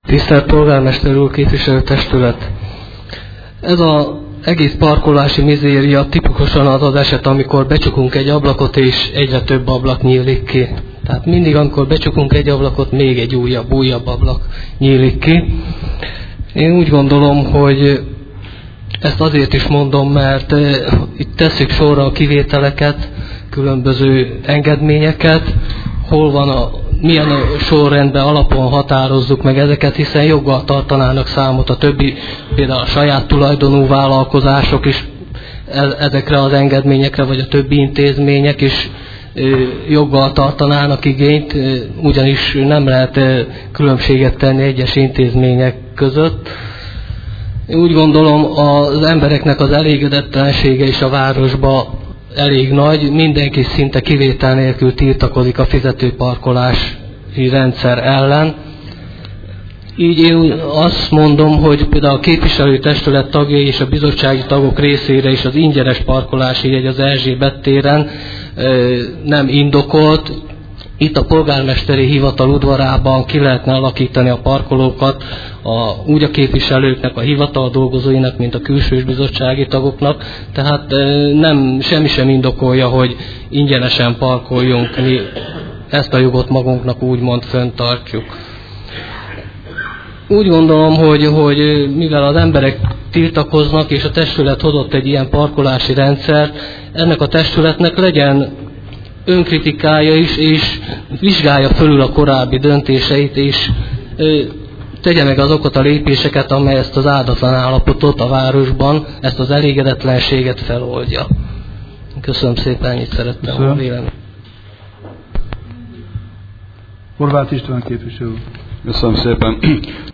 Tisztelt Polgármester úr, képviselőtestület! Ez az egész parkolási mizéria tipikusan az az eset, amikor becsukunk egy ablakot, és egyre több ablak nyílik ki. Tehát mindig, amikor becsukunk egy ablakot, még egy újabb ablak nyílik ki. Én úgy gondolom, hogy ezt azért is mondom, mert itt tesszük sorra a kivételeket, különböző engedményeket, hol van milyen sorrendben alapon határozzuk meg ezeket, hiszen joggal tartanának számot a többi, például a saját tulajdonú vállalkozások is ezekre az engedményekre, vagy a többi intézmények is joggal tartanának igényt, ugyanis nem lehet különbséget tenni egyes intézmények között. Én úgy gondolom, az embereknek az elégedetlensége is a városba elég nagy, mindenki szinte kivétel nélkül tiltakozik a fizetőparkolási rendszer ellen. Így én azt mondom, hogy például a képviselőtestület tagjai és a bizottsági tagok részére is az ingyenes parkolási jegy az Erzsébet téren nem indokolt. Itt a polgármesteri hivatal udvarában ki lehetne alakítani a parkolókat úgy a képviselőknek, a hivatal dolgozóinak, mint a külsős bizottsági tagoknak. Tehát semmi sem indokolja, hogy ingyenesen parkoljunk, mi ezt a jogot magunknak úgymond fenntartjuk. Úgy gondolom, hogy mivel az emberek tiltakoznak, és a testület hozott egy ilyen parkolási rendszert, ennek a testületnek legyen önkritikája is, és vizsgálja fölül a korábbi döntéseit, és tegye meg azokat a lépéseket, amely ezt az áldatlan állapotot a városban, ezt az elégedetlenséget feloldja. Köszönöm szépen, ennyit szerettem volna vélemény. Horváth István képviselő. Köszönöm szépen.